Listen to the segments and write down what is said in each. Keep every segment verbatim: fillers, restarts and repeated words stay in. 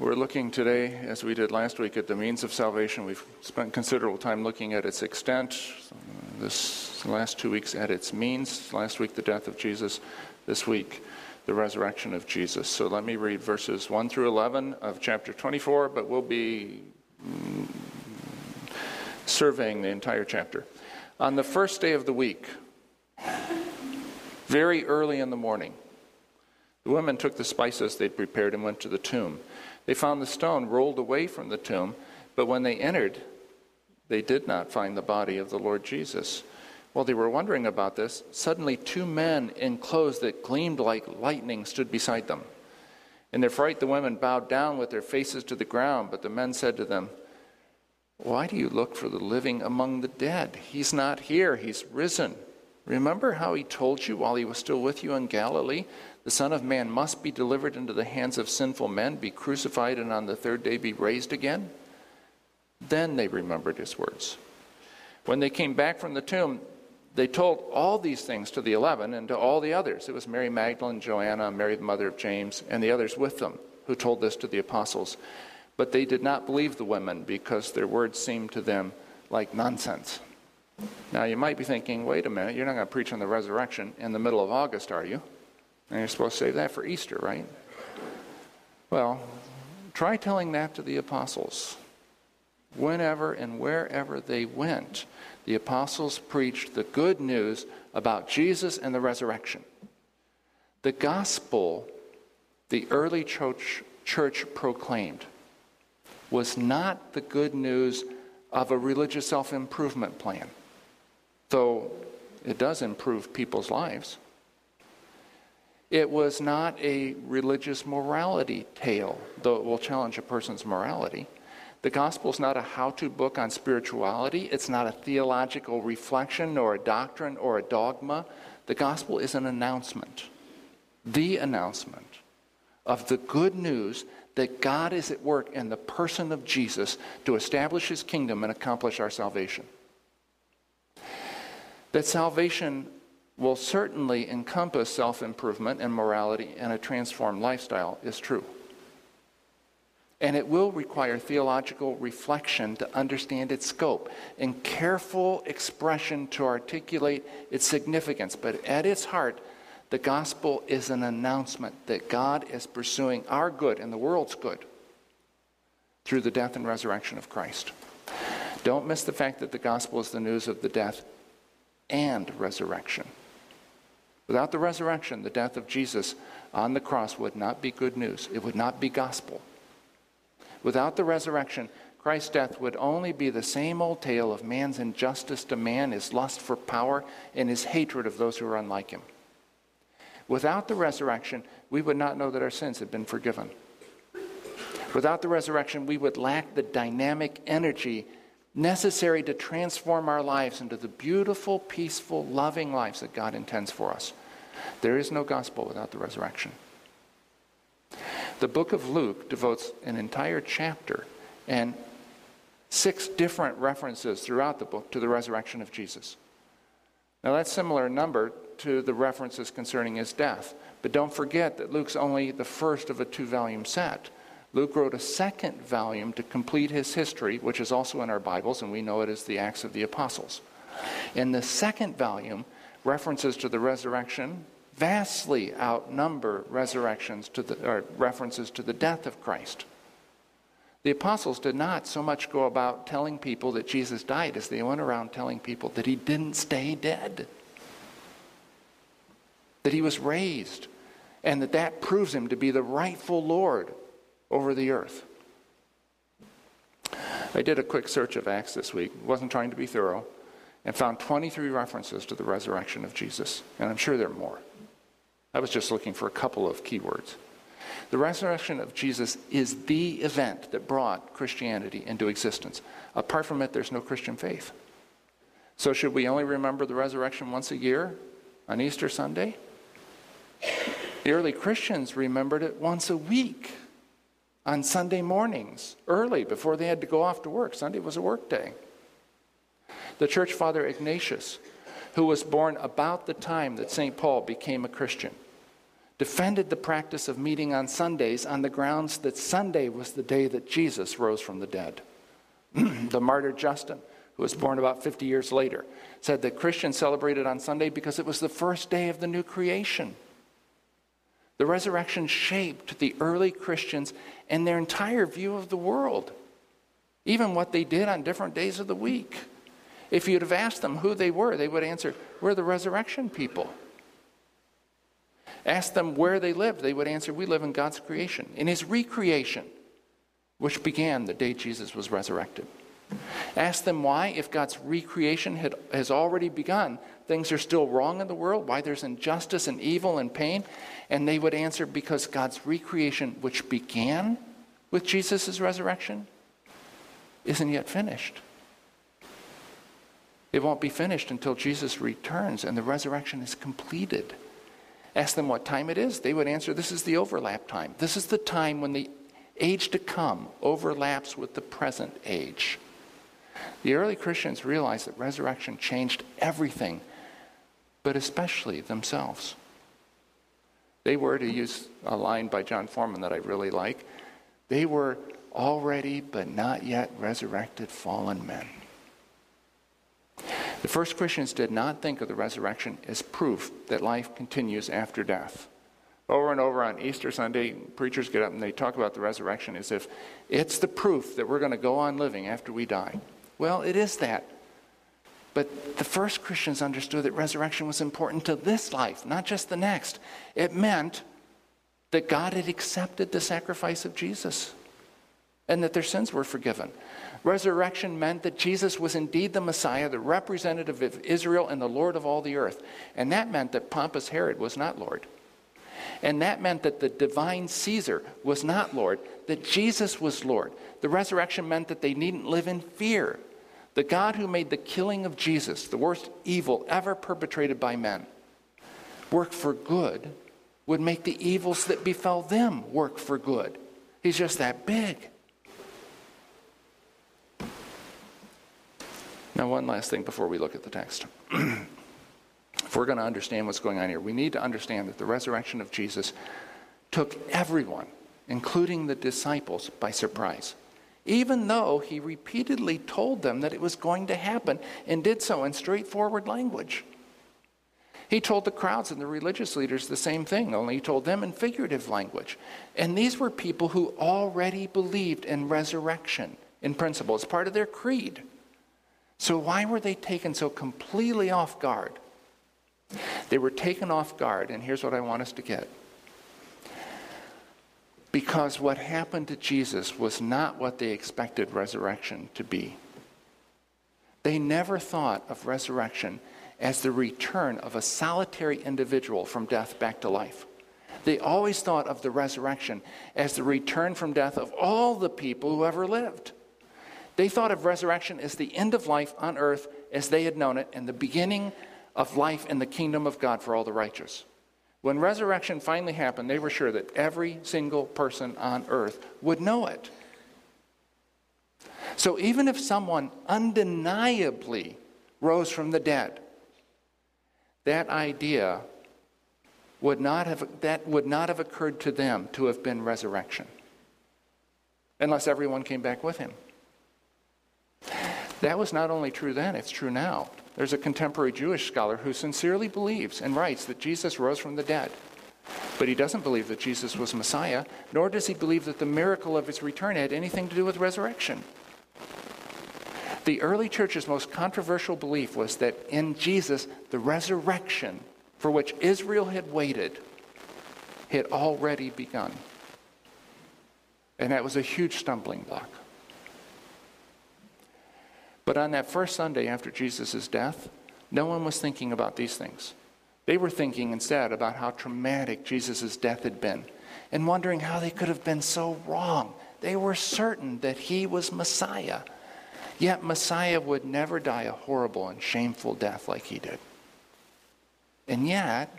We're looking today, as we did last week, at the means of salvation. We've spent considerable time looking at its extent, this last two weeks at its means. Last week, the death of Jesus. This week, the resurrection of Jesus. So let me read verses one through eleven of chapter twenty-four, but we'll be mm, surveying the entire chapter. On the first day of the week, very early in the morning, the women took the spices they'd prepared and went to the tomb. They found the stone rolled away from the tomb, but when they entered, they did not find the body of the Lord Jesus. While they were wondering about this, suddenly two men in clothes that gleamed like lightning stood beside them. In their fright, the women bowed down with their faces to the ground, but the men said to them, "Why do you look for the living among the dead? He's not here, he's risen. Remember how he told you while he was still with you in Galilee? The Son of Man must be delivered into the hands of sinful men, be crucified, and on the third day be raised again." Then they remembered his words. When they came back from the tomb, they told all these things to the eleven and to all the others. It was Mary Magdalene, Joanna, Mary the mother of James, and the others with them who told this to the apostles. But they did not believe the women because their words seemed to them like nonsense. Now you might be thinking, wait a minute, you're not going to preach on the resurrection in the middle of August, are you? And you're supposed to save that for Easter, right? Well, try telling that to the apostles. Whenever and wherever they went, the apostles preached the good news about Jesus and the resurrection. The gospel the early church, church proclaimed was not the good news of a religious self-improvement plan, though it does improve people's lives. It was not a religious morality tale, though it will challenge a person's morality. The gospel is not a how-to book on spirituality. It's not a theological reflection or a doctrine or a dogma. The gospel is an announcement, the announcement of the good news that God is at work in the person of Jesus to establish his kingdom and accomplish our salvation. That salvation will certainly encompass self-improvement and morality and a transformed lifestyle is true. And it will require theological reflection to understand its scope and careful expression to articulate its significance. But at its heart, the gospel is an announcement that God is pursuing our good and the world's good through the death and resurrection of Christ. Don't miss the fact that the gospel is the news of the death and resurrection. Without the resurrection, the death of Jesus on the cross would not be good news. It would not be gospel. Without the resurrection, Christ's death would only be the same old tale of man's injustice to man, his lust for power, and his hatred of those who are unlike him. Without the resurrection, we would not know that our sins had been forgiven. Without the resurrection, we would lack the dynamic energy necessary to transform our lives into the beautiful, peaceful, loving lives that God intends for us. There is no gospel without the resurrection. The book of Luke devotes an entire chapter and six different references throughout the book to the resurrection of Jesus. Now that's similar number to the references concerning his death. But don't forget that Luke's only the first of a two-volume set. Luke wrote a second volume to complete his history, which is also in our Bibles, and we know it as the Acts of the Apostles. In the second volume, references to the resurrection vastly outnumber resurrections to the, or references to the death of Christ. The apostles did not so much go about telling people that Jesus died as they went around telling people that he didn't stay dead, that he was raised, and that that proves him to be the rightful Lord over the earth. I did a quick search of Acts this week, wasn't trying to be thorough, and found twenty-three references to the resurrection of Jesus, and I'm sure there are more. I was just looking for a couple of keywords. The resurrection of Jesus is the event that brought Christianity into existence. Apart from it, there's no Christian faith. So should we only remember the resurrection once a year on Easter Sunday? The early Christians remembered it once a week on Sunday mornings, early, before they had to go off to work. Sunday was a work day. The church father Ignatius, who was born about the time that Saint Paul became a Christian, defended the practice of meeting on Sundays on the grounds that Sunday was the day that Jesus rose from the dead. The martyr Justin, who was born about fifty years later, said that Christians celebrated on Sunday because it was the first day of the new creation. The resurrection shaped the early Christians and their entire view of the world, even what they did on different days of the week. If you'd have asked them who they were, they would answer, we're the resurrection people. Ask them where they lived, they would answer, we live in God's creation, in his recreation, which began the day Jesus was resurrected. Ask them why, if God's recreation had, has already begun, things are still wrong in the world, why there's injustice and evil and pain, and they would answer, because God's recreation, which began with Jesus' resurrection, isn't yet finished. It won't be finished until Jesus returns and the resurrection is completed. Ask them what time it is. They would answer, this is the overlap time. This is the time when the age to come overlaps with the present age. The early Christians realized that resurrection changed everything, but especially themselves. They were, to use a line by John Foreman that I really like, they were already but not yet resurrected fallen men. The first Christians did not think of the resurrection as proof that life continues after death. Over and over on Easter Sunday, preachers get up and they talk about the resurrection as if it's the proof that we're going to go on living after we die. Well, it is that. But the first Christians understood that resurrection was important to this life, not just the next. It meant that God had accepted the sacrifice of Jesus and that their sins were forgiven. Resurrection meant that Jesus was indeed the Messiah, the representative of Israel and the Lord of all the earth. And that meant that Pompous Herod was not Lord. And that meant that the divine Caesar was not Lord, that Jesus was Lord. The resurrection meant that they needn't live in fear. The God who made the killing of Jesus, the worst evil ever perpetrated by men, work for good, would make the evils that befell them work for good. He's just that big. Now, one last thing before we look at the text. If we're going to understand what's going on here, we need to understand that the resurrection of Jesus took everyone, including the disciples, by surprise, even though he repeatedly told them that it was going to happen and did so in straightforward language. He told the crowds and the religious leaders the same thing, only he told them in figurative language. And these were people who already believed in resurrection in principle. It's part of their creed. So why were they taken so completely off guard? They were taken off guard, and here's what I want us to get. Because what happened to Jesus was not what they expected resurrection to be. They never thought of resurrection as the return of a solitary individual from death back to life. They always thought of the resurrection as the return from death of all the people who ever lived. They thought of resurrection as the end of life on earth as they had known it and the beginning of life in the kingdom of God for all the righteous. When resurrection finally happened, they were sure that every single person on earth would know it. So even if someone undeniably rose from the dead, that idea would not have, that would not have occurred to them to have been resurrection, unless everyone came back with him. That was not only true then, it's true now. There's a contemporary Jewish scholar who sincerely believes and writes that Jesus rose from the dead. But he doesn't believe that Jesus was Messiah, nor does he believe that the miracle of his return had anything to do with resurrection. The early church's most controversial belief was that in Jesus, the resurrection for which Israel had waited had already begun. And that was a huge stumbling block. But on that first Sunday after Jesus' death, no one was thinking about these things. They were thinking instead about how traumatic Jesus' death had been and wondering how they could have been so wrong. They were certain that he was Messiah. Yet Messiah would never die a horrible and shameful death like he did. And yet,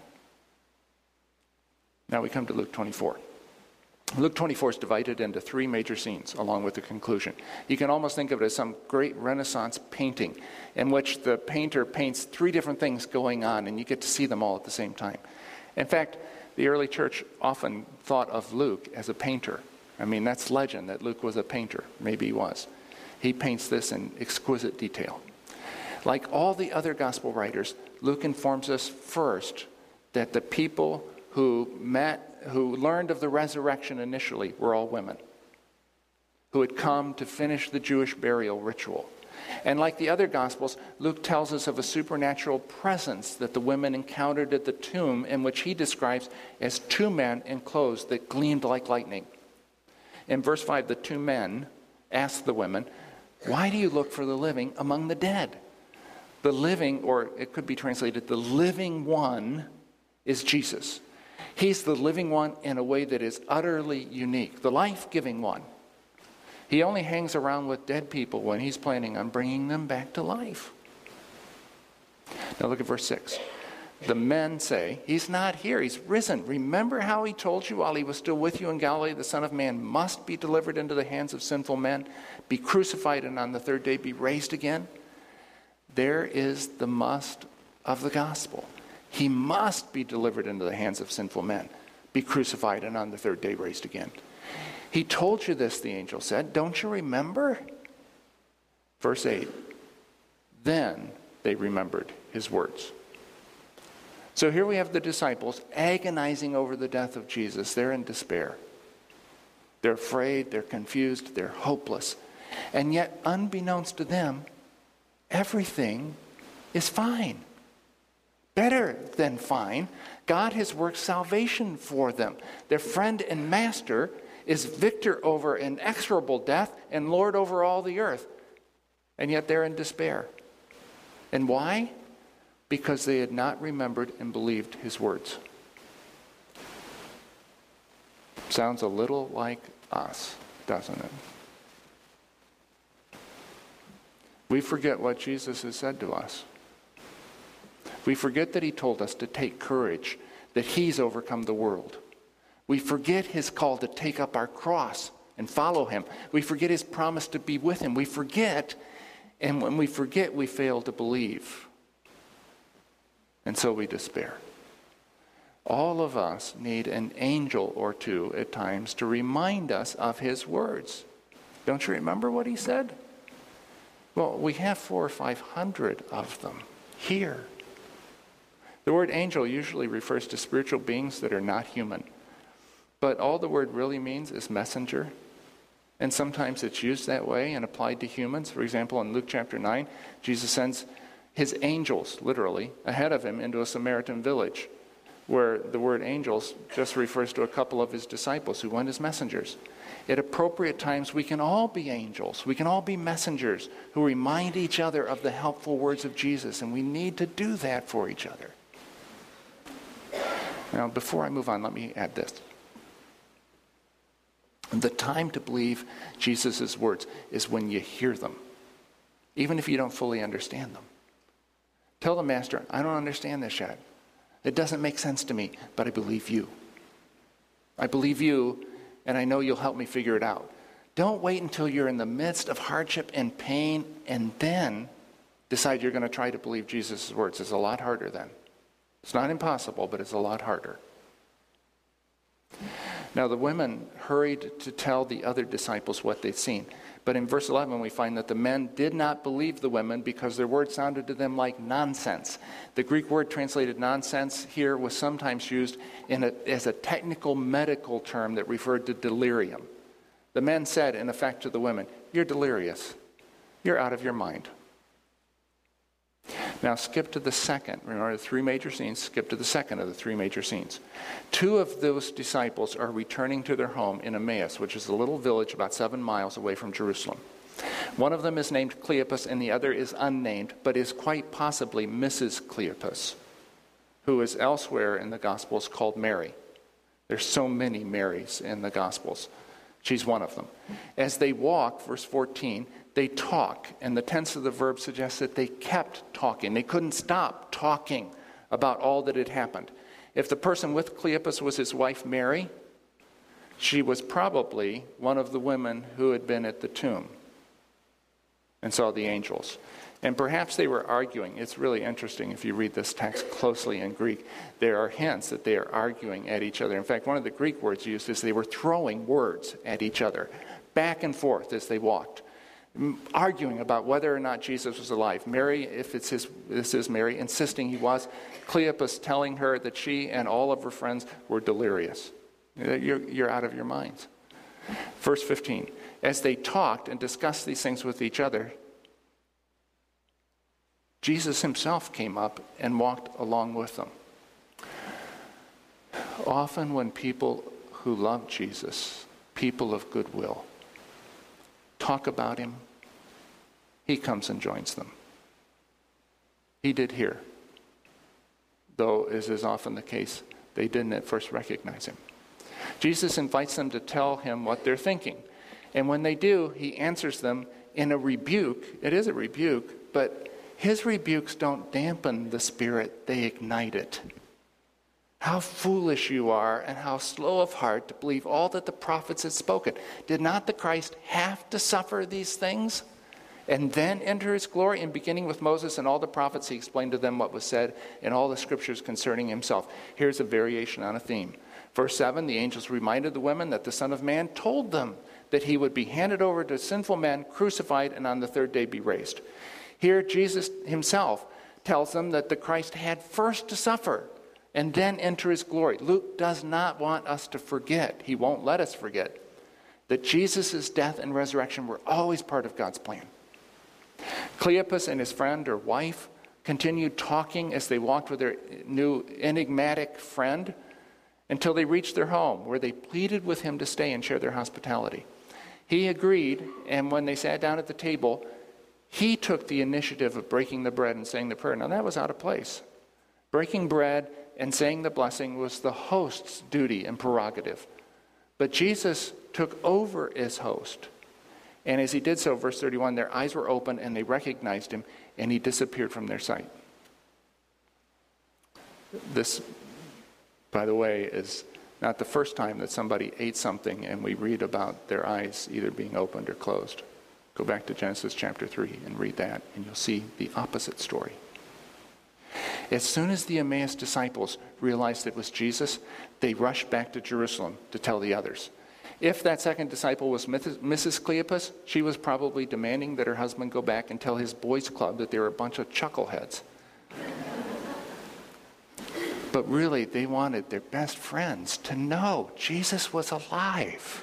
now we come to Luke twenty-four. Luke twenty-four is divided into three major scenes along with the conclusion. You can almost think of it as some great Renaissance painting in which the painter paints three different things going on and you get to see them all at the same time. In fact, The early church often thought of Luke as a painter. I mean, that's legend that Luke was a painter. Maybe he was. He paints this in exquisite detail. Like all the other gospel writers, Luke informs us first that the people who met, who learned of the resurrection initially were all women who had come to finish the Jewish burial ritual. And like the other Gospels, Luke tells us of a supernatural presence that the women encountered at the tomb, in which he describes as two men in clothes that gleamed like lightning. In verse five, the two men asked the women, "Why do you look for the living among the dead?" The living, or it could be translated, the living one is Jesus. He's the living one in a way that is utterly unique, the life-giving one. He only hangs around with dead people when he's planning on bringing them back to life. Now look at verse six. The men say, "He's not here, he's risen. Remember how he told you while he was still with you in Galilee, the Son of Man must be delivered into the hands of sinful men, be crucified, and on the third day be raised again?" There is the must of the gospel. He must be delivered into the hands of sinful men, be crucified, and on the third day raised again. He told you this, the angel said. Don't you remember? Verse eight. Then they remembered his words. So here we have the disciples agonizing over the death of Jesus. They're in despair. They're afraid, they're confused, they're hopeless. And yet, unbeknownst to them, everything is fine. Better than fine. God has worked salvation for them. Their friend and master is victor over inexorable death and Lord over all the earth. And yet they're in despair. And why? Because they had not remembered and believed his words. Sounds a little like us, doesn't it? We forget what Jesus has said to us. We forget that he told us to take courage, that he's overcome the world. We forget his call to take up our cross and follow him. We forget his promise to be with him. We forget, and when we forget, we fail to believe. And so we despair. All of us need an angel or two at times to remind us of his words. Don't you remember what he said? Well, we have four or five hundred of them here. The word angel usually refers to spiritual beings that are not human. But all the word really means is messenger. And sometimes it's used that way and applied to humans. For example, in Luke chapter nine, Jesus sends his angels, literally, ahead of him into a Samaritan village, where the word angels just refers to a couple of his disciples who went as messengers. At appropriate times, we can all be angels. We can all be messengers who remind each other of the helpful words of Jesus, and we need to do that for each other. Now, before I move on, let me add this. The time to believe Jesus' words is when you hear them, even if you don't fully understand them. Tell the master, "I don't understand this yet. It doesn't make sense to me, but I believe you. I believe you, and I know you'll help me figure it out." Don't wait until you're in the midst of hardship and pain and then decide you're going to try to believe Jesus' words. It's a lot harder then. It's not impossible, but it's a lot harder. Now the women hurried to tell the other disciples what they'd seen. But in verse eleven we find that the men did not believe the women because their words sounded to them like nonsense. The Greek word translated nonsense here was sometimes used in a, as a technical medical term that referred to delirium. The men said, in effect, to the women, "You're delirious. You're out of your mind." Now skip to the second. Remember the three major scenes. Skip to the second of the three major scenes. Two of those disciples are returning to their home in Emmaus, which is a little village about seven miles away from Jerusalem. One of them is named Cleopas and the other is unnamed, but is quite possibly Missus Cleopas, who is elsewhere in the Gospels called Mary. There's so many Marys in the Gospels. She's one of them. As they walk, verse fourteen, they talk, and the tense of the verb suggests that they kept talking. They couldn't stop talking about all that had happened. If the person with Cleopas was his wife Mary, she was probably one of the women who had been at the tomb and saw the angels. And perhaps they were arguing. It's really interesting if you read this text closely in Greek. There are hints that they are arguing at each other. In fact, one of the Greek words used is they were throwing words at each other, back and forth as they walked, arguing about whether or not Jesus was alive. Mary, if it's his, this is Mary, insisting he was. Cleopas telling her that she and all of her friends were delirious. You're, you're out of your minds. Verse fifteen, as they talked and discussed these things with each other, Jesus himself came up and walked along with them. Often when people who love Jesus, people of goodwill, talk about him, he comes and joins them. He did here, though, as is often the case, they didn't at first recognize him. Jesus invites them to tell him what they're thinking. And when they do, he answers them in a rebuke. It is a rebuke, but his rebukes don't dampen the spirit, they ignite it. How foolish you are, and how slow of heart to believe all that the prophets had spoken. Did not the Christ have to suffer these things and then enter his glory? And beginning with Moses and all the prophets, he explained to them what was said in all the scriptures concerning himself. Here's a variation on a theme. Verse seven, the angels reminded the women that the Son of Man told them that he would be handed over to sinful men, crucified, and on the third day be raised. Here, Jesus himself tells them that the Christ had first to suffer and then enter his glory. Luke does not want us to forget, he won't let us forget, that Jesus' death and resurrection were always part of God's plan. Cleopas and his friend or wife continued talking as they walked with their new enigmatic friend until they reached their home, where they pleaded with him to stay and share their hospitality. He agreed, and when they sat down at the table, he took the initiative of breaking the bread and saying the prayer. Now that was out of place. Breaking bread and saying the blessing was the host's duty and prerogative. But Jesus took over as host. And as he did so, verse thirty-one, their eyes were opened and they recognized him, and he disappeared from their sight. This, by the way, is not the first time that somebody ate something and we read about their eyes either being opened or closed. Go back to Genesis chapter three and read that, and you'll see the opposite story. As soon as the Emmaus disciples realized it was Jesus, they rushed back to Jerusalem to tell the others. If that second disciple was Missus Cleopas, she was probably demanding that her husband go back and tell his boys' club that they were a bunch of chuckleheads. But really, they wanted their best friends to know Jesus was alive.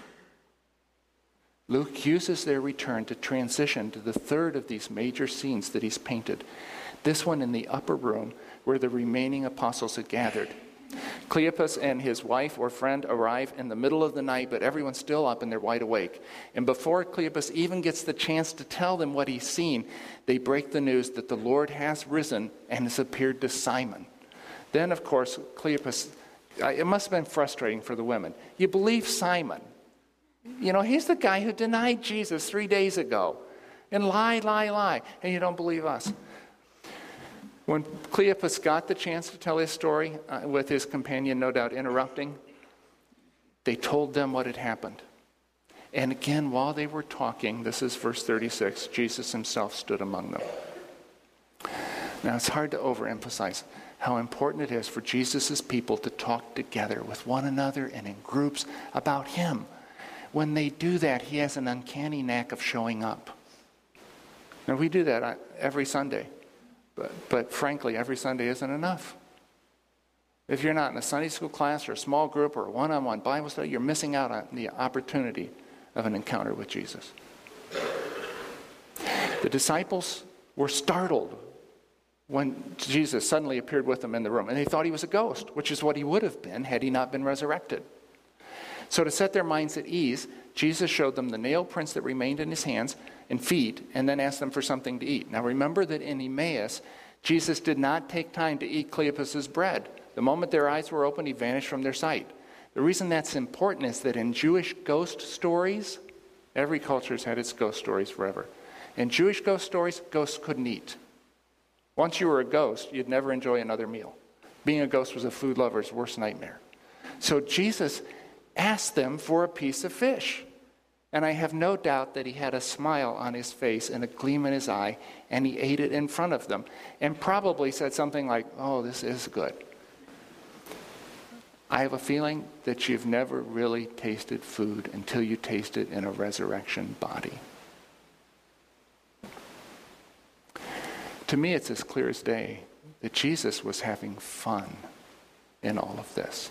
Luke uses their return to transition to the third of these major scenes that he's painted. This one in the upper room where the remaining apostles had gathered. Cleopas and his wife or friend arrive in the middle of the night, but everyone's still up and they're wide awake. And before Cleopas even gets the chance to tell them what he's seen, they break the news that the Lord has risen and has appeared to Simon. Then, of course, Cleopas, it must have been frustrating for the women. You believe Simon. You know, he's the guy who denied Jesus three days ago. And lie, lie, lie. And you don't believe us. When Cleopas got the chance to tell his story, uh, with his companion no doubt interrupting, they told them what had happened. And again, while they were talking, this is verse thirty-six, Jesus himself stood among them. Now, it's hard to overemphasize how important it is for Jesus' people to talk together with one another and in groups about him. When they do that, he has an uncanny knack of showing up. Now, we do that every Sunday. But, but frankly, every Sunday isn't enough. If you're not in a Sunday school class or a small group or a one-on-one Bible study, you're missing out on the opportunity of an encounter with Jesus. The disciples were startled when Jesus suddenly appeared with them in the room, and they thought he was a ghost, which is what he would have been had he not been resurrected. So to set their minds at ease, Jesus showed them the nail prints that remained in his hands and feet, and then asked them for something to eat. Now remember that in Emmaus, Jesus did not take time to eat Cleopas' bread. The moment their eyes were open, he vanished from their sight. The reason that's important is that in Jewish ghost stories, every culture's had its ghost stories forever. In Jewish ghost stories, ghosts couldn't eat. Once you were a ghost, you'd never enjoy another meal. Being a ghost was a food lover's worst nightmare. So Jesus asked them for a piece of fish. And I have no doubt that he had a smile on his face and a gleam in his eye, and he ate it in front of them, and probably said something like, "Oh, this is good." I have a feeling that you've never really tasted food until you taste it in a resurrection body. To me, it's as clear as day that Jesus was having fun in all of this.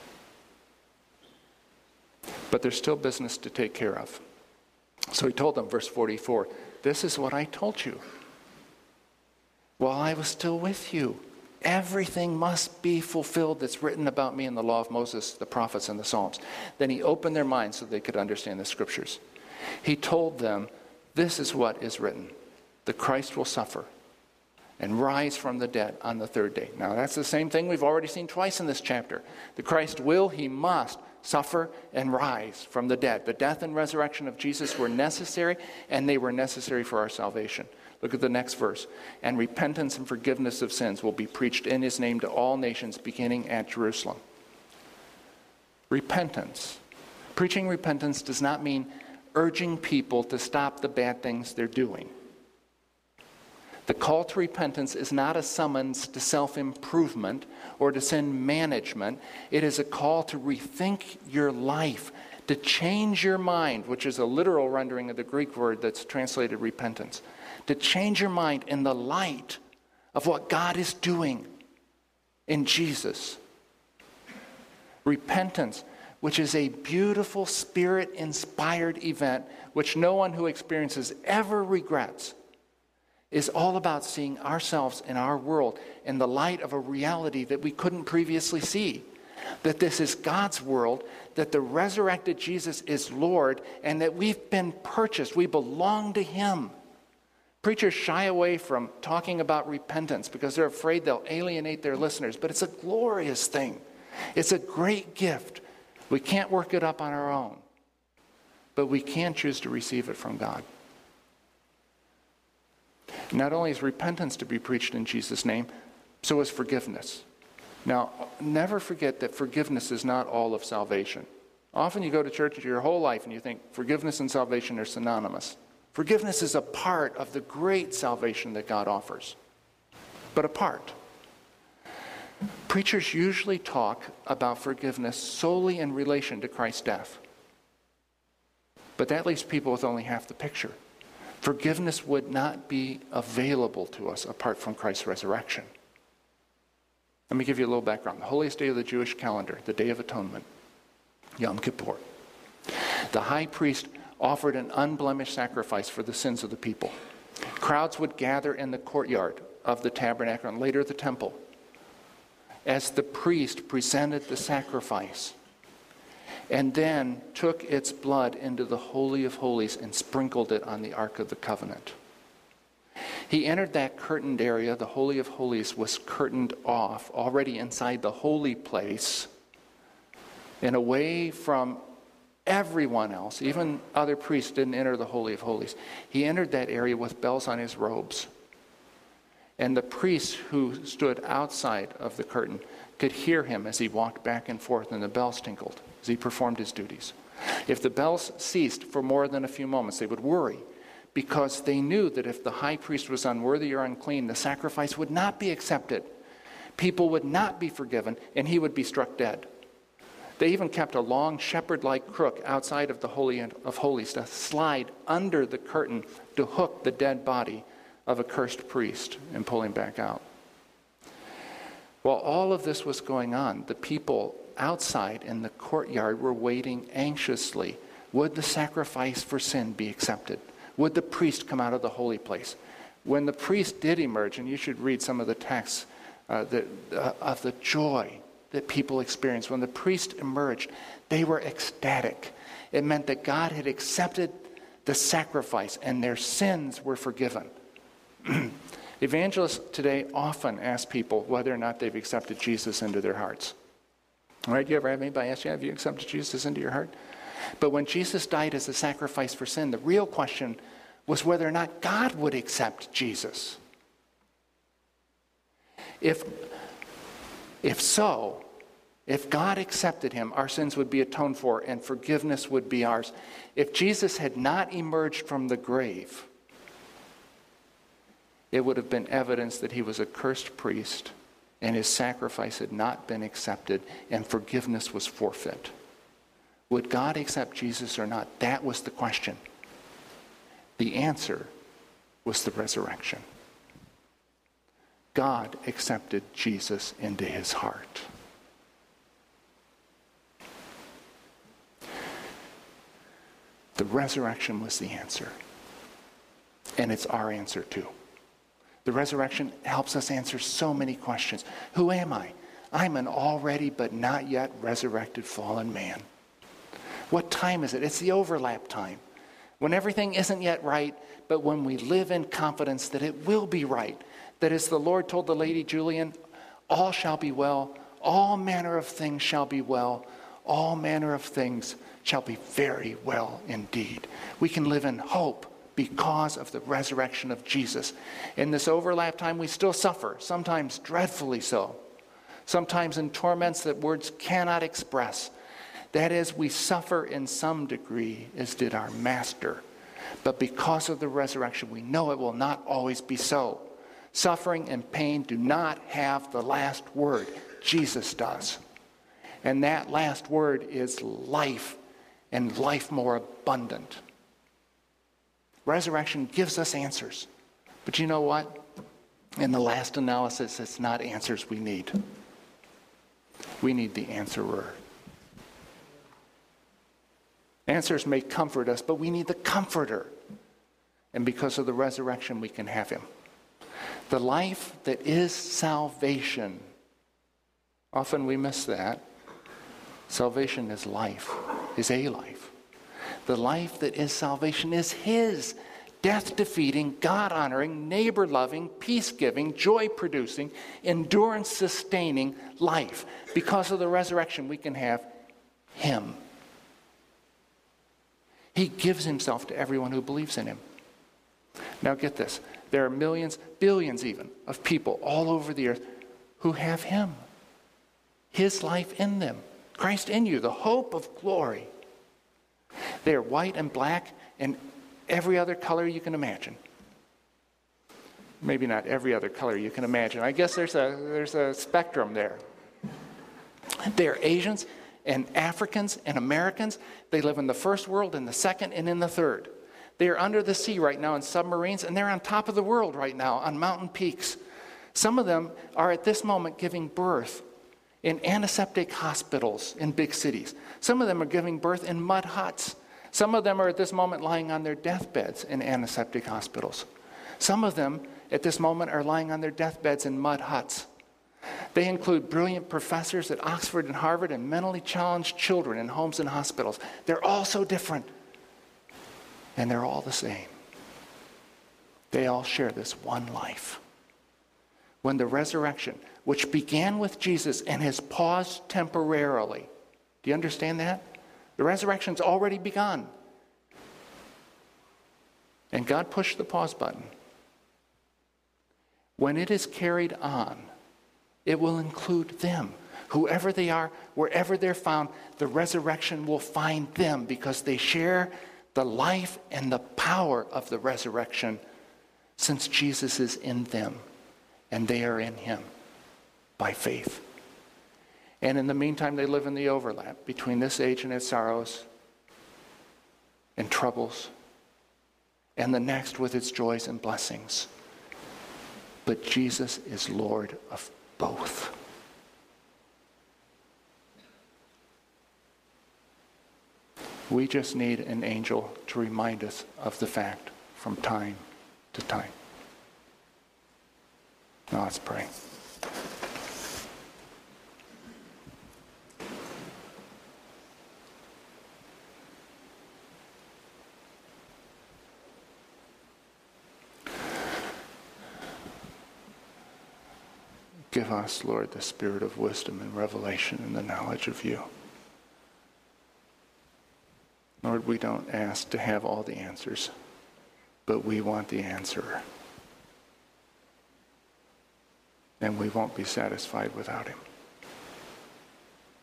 But there's still business to take care of. So he told them, verse forty-four, "This is what I told you while I was still with you. Everything must be fulfilled that's written about me in the law of Moses, the prophets, and the Psalms." Then he opened their minds so they could understand the scriptures. He told them, this is what is written. The Christ will suffer and rise from the dead on the third day. Now that's the same thing we've already seen twice in this chapter. The Christ will, he must, suffer and rise from the dead. The death and resurrection of Jesus were necessary, and they were necessary for our salvation. Look at the next verse. "And repentance and forgiveness of sins will be preached in his name to all nations, beginning at Jerusalem." Repentance. Preaching repentance does not mean urging people to stop the bad things they're doing. The call to repentance is not a summons to self-improvement or to sin management. It is a call to rethink your life, to change your mind, which is a literal rendering of the Greek word that's translated repentance. To change your mind in the light of what God is doing in Jesus. Repentance, which is a beautiful Spirit-inspired event which no one who experiences ever regrets, is all about seeing ourselves and our world in the light of a reality that we couldn't previously see. That this is God's world, that the resurrected Jesus is Lord, and that we've been purchased. We belong to him. Preachers shy away from talking about repentance because they're afraid they'll alienate their listeners, but it's a glorious thing. It's a great gift. We can't work it up on our own, but we can choose to receive it from God. Not only is repentance to be preached in Jesus' name, so is forgiveness. Now, never forget that forgiveness is not all of salvation. Often you go to church your whole life and you think forgiveness and salvation are synonymous. Forgiveness is a part of the great salvation that God offers, but a part. Preachers usually talk about forgiveness solely in relation to Christ's death, but that leaves people with only half the picture. Forgiveness would not be available to us apart from Christ's resurrection. Let me give you a little background. The holiest day of the Jewish calendar, the Day of Atonement, Yom Kippur. The high priest offered an unblemished sacrifice for the sins of the people. Crowds would gather in the courtyard of the tabernacle and later the temple as the priest presented the sacrifice and then took its blood into the Holy of Holies and sprinkled it on the Ark of the Covenant. He entered that curtained area. The Holy of Holies was curtained off, already inside the holy place, and away from everyone else. Even other priests didn't enter the Holy of Holies. He entered that area with bells on his robes. And the priests who stood outside of the curtain could hear him as he walked back and forth, and the bells tinkled as he performed his duties. If the bells ceased for more than a few moments, they would worry, because they knew that if the high priest was unworthy or unclean, the sacrifice would not be accepted. People would not be forgiven, and he would be struck dead. They even kept a long shepherd-like crook outside of the Holy of Holies to slide under the curtain to hook the dead body of a cursed priest and pull him back out. While all of this was going on, the people outside in the courtyard were waiting anxiously. Would the sacrifice for sin be accepted? Would the priest come out of the holy place? When the priest did emerge, and you should read some of the texts uh, that, uh, of the joy that people experienced. When the priest emerged, they were ecstatic. It meant that God had accepted the sacrifice and their sins were forgiven. Evangelists today often ask people whether or not they've accepted Jesus into their hearts. All right, you ever have anybody ask you, have you accepted Jesus into your heart? But when Jesus died as a sacrifice for sin, the real question was whether or not God would accept Jesus. If, if so, If God accepted him, our sins would be atoned for and forgiveness would be ours. If Jesus had not emerged from the grave, it would have been evidence that he was a cursed priest and his sacrifice had not been accepted and forgiveness was forfeit. Would God accept Jesus or not? That was the question. The answer was the resurrection. God accepted Jesus into his heart. The resurrection was the answer. And it's our answer too. The resurrection helps us answer so many questions. Who am I? I'm an already but not yet resurrected fallen man. What time is it? It's the overlap time. When everything isn't yet right, but when we live in confidence that it will be right. That as the Lord told the Lady Julian, all shall be well, all manner of things shall be well, all manner of things shall be very well indeed. We can live in hope because of the resurrection of Jesus. In this overlap time, we still suffer, sometimes dreadfully so, sometimes in torments that words cannot express. That is, we suffer in some degree, as did our Master. But because of the resurrection, we know it will not always be so. Suffering and pain do not have the last word. Jesus does. And that last word is life, and life more abundant. Resurrection gives us answers. But you know what? In the last analysis, it's not answers we need. We need the answerer. Answers may comfort us, but we need the comforter. And because of the resurrection, we can have him. The life that is salvation. Often we miss that. Salvation is life, is a life. The life that is salvation is his death-defeating, God-honoring, neighbor-loving, peace-giving, joy-producing, endurance-sustaining life. Because of the resurrection, we can have him. He gives himself to everyone who believes in him. Now get this. There are millions, billions even, of people all over the earth who have him. His life in them. Christ in you, the hope of glory. They are white and black and every other color you can imagine. Maybe not every other color you can imagine. I guess there's a, there's a spectrum there. They are Asians and Africans and Americans. They live in the first world, in the second, and in the third. They are under the sea right now in submarines, and they're on top of the world right now on mountain peaks. Some of them are at this moment giving birth in antiseptic hospitals in big cities. Some of them are giving birth in mud huts. Some of them are at this moment lying on their deathbeds in antiseptic hospitals. Some of them at this moment are lying on their deathbeds in mud huts. They include brilliant professors at Oxford and Harvard and mentally challenged children in homes and hospitals. They're all so different. And they're all the same. They all share this one life. When the resurrection, which began with Jesus and has paused temporarily. Do you understand that? The resurrection's already begun. And God pushed the pause button. When it is carried on, it will include them. Whoever they are, wherever they're found, the resurrection will find them because they share the life and the power of the resurrection since Jesus is in them and they are in him by faith. And in the meantime, they live in the overlap between this age and its sorrows and troubles and the next with its joys and blessings. But Jesus is Lord of both. We just need an angel to remind us of the fact from time to time. Now let's pray. Give us, Lord, the spirit of wisdom and revelation and the knowledge of you. Lord, we don't ask to have all the answers, but we want the answerer. And we won't be satisfied without him.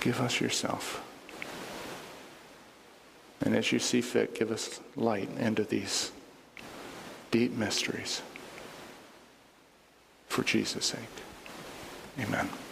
Give us yourself. And as you see fit, give us light into these deep mysteries. For Jesus' sake. Amen.